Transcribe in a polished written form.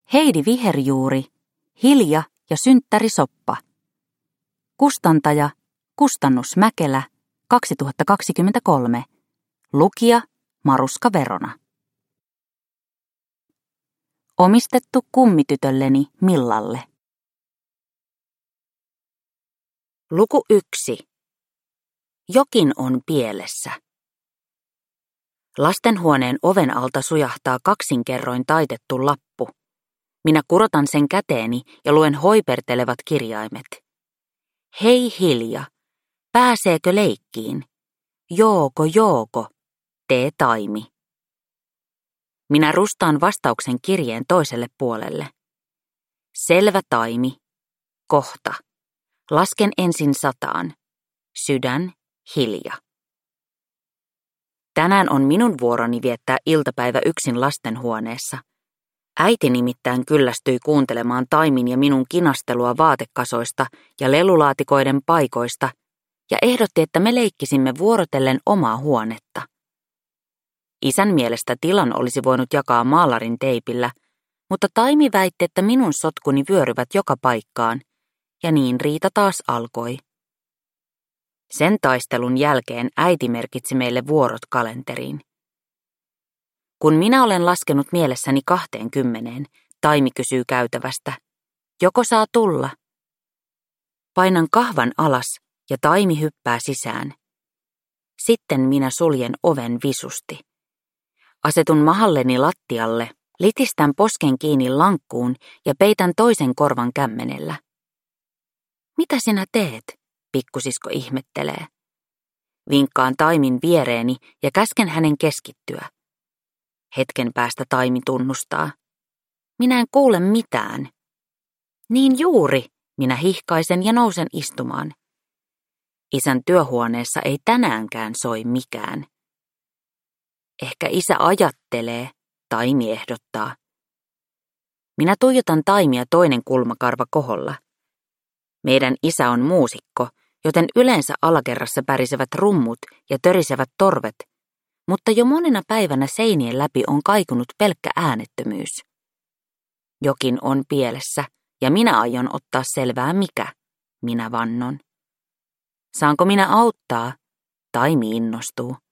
Heidi Viherjuuri, Hilja ja synttärisoppa. Kustantaja Kustannus Mäkelä, 2023. Lukija Maruska Verona. Omistettu kummitytölleni Millalle. Luku 1. Jokin on pielessä. Lastenhuoneen oven alta sujahtaa kaksinkerroin taitettu lappu. Minä kurotan sen käteeni ja luen hoipertelevat kirjaimet. Hei Hilja, pääseekö leikkiin? Jooko, tee Taimi. Minä rustaan vastauksen kirjeen toiselle puolelle. Selvä Taimi. Kohta. Lasken ensin 100. Sydän, Hilja. Tänään on minun vuoroni viettää iltapäivä yksin lastenhuoneessa. Äiti nimittäin kyllästyi kuuntelemaan Taimin ja minun kinastelua vaatekasoista ja lelulaatikoiden paikoista ja ehdotti, että me leikkisimme vuorotellen omaa huonetta. Isän mielestä tilan olisi voinut jakaa maalarin teipillä, mutta Taimi väitti, että minun sotkuni vyöryvät joka paikkaan, ja niin riita taas alkoi. Sen taistelun jälkeen äiti merkitsi meille vuorot kalenteriin. Kun minä olen laskenut mielessäni 20, Taimi kysyy käytävästä, joko saa tulla? Painan kahvan alas ja Taimi hyppää sisään. Sitten minä suljen oven visusti. Asetun mahalleni lattialle, litistän posken kiinni lankkuun ja peitän toisen korvan kämmenellä. Mitä sinä teet? Pikkusisko ihmettelee. Vinkkaan Taimin viereeni ja käsken hänen keskittyä. Hetken päästä Taimi tunnustaa. Minä en kuule mitään. Niin juuri, minä hihkaisen ja nousen istumaan. Isän työhuoneessa ei tänäänkään soi mikään. Ehkä isä ajattelee, Taimi ehdottaa. Minä tuijotan Taimia toinen kulmakarva koholla. Meidän isä on muusikko, joten yleensä alakerrassa pärisevät rummut ja törisevät torvet, mutta jo monena päivänä seinien läpi on kaikunut pelkkä äänettömyys. Jokin on pielessä, ja minä aion ottaa selvää mikä, minä vannon. Saanko minä auttaa? Taimi innostuu.